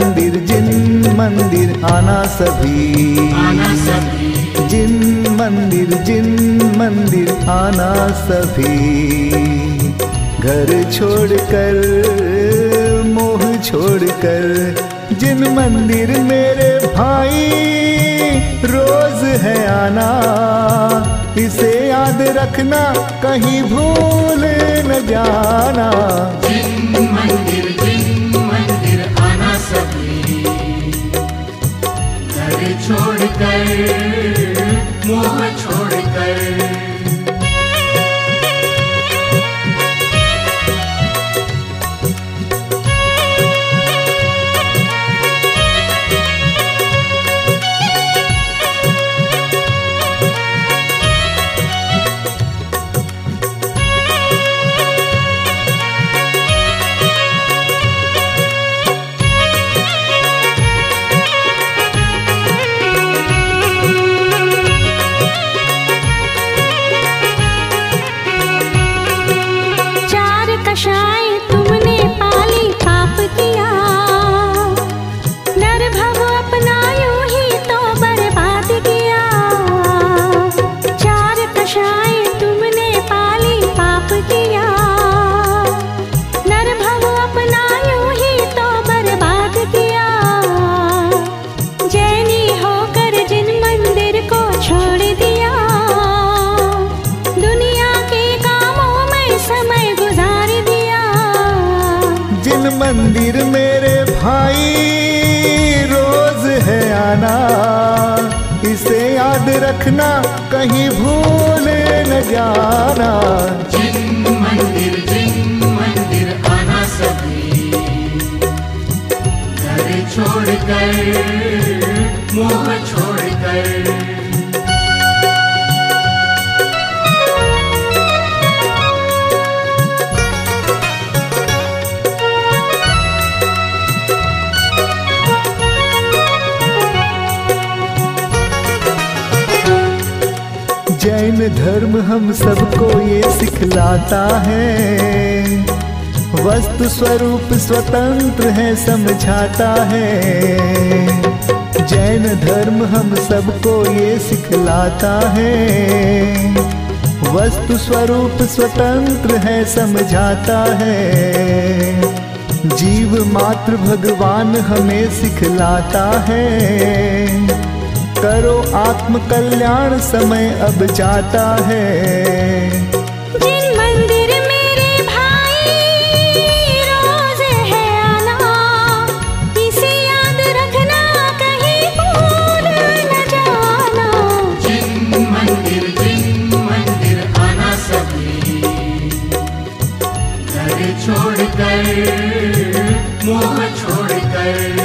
जिन मंदिर आना सभी, जिन मंदिर आना सभी। घर छोड़कर मोह छोड़कर जिन मंदिर मेरे भाई रोज है आना। इसे याद रखना कहीं भूल न जाना। जिन मंदिर आना सभी। घर छोड़कर मोह छोड़कर। मंदिर मेरे भाई रोज है आना। इसे याद रखना कहीं भूल न जाना। जिन मंदिर आना सभी। घर छोड़कर मोह छोड़कर। जैन धर्म हम सबको ये सिखलाता है। वस्तु स्वरूप स्वतंत्र है समझाता है। जैन धर्म हम सबको ये सिखलाता है। वस्तु स्वरूप स्वतंत्र है समझाता है। जीव मात्र भगवान हमें सिखलाता है। करो आत्म कल्याण समय अब जाता है। जिन मंदिर मेरे भाई रोज है आना। इसे याद रखना कहीं भूल न जाना। जिन मंदिर आना सभी। घर छोड़कर मोह छोड़कर।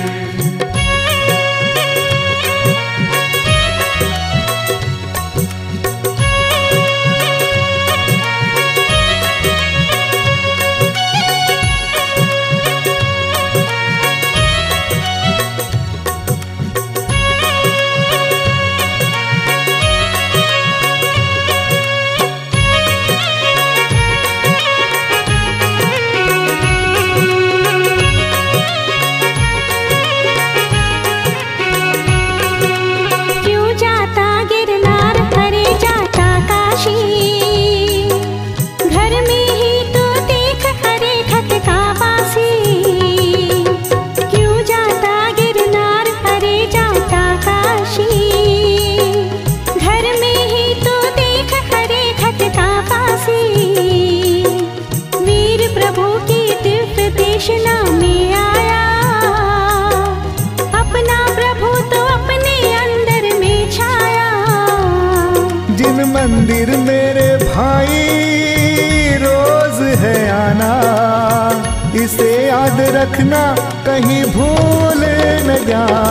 मंदिर मेरे भाई रोज है आना। इसे याद रखना कहीं भूल न जाना।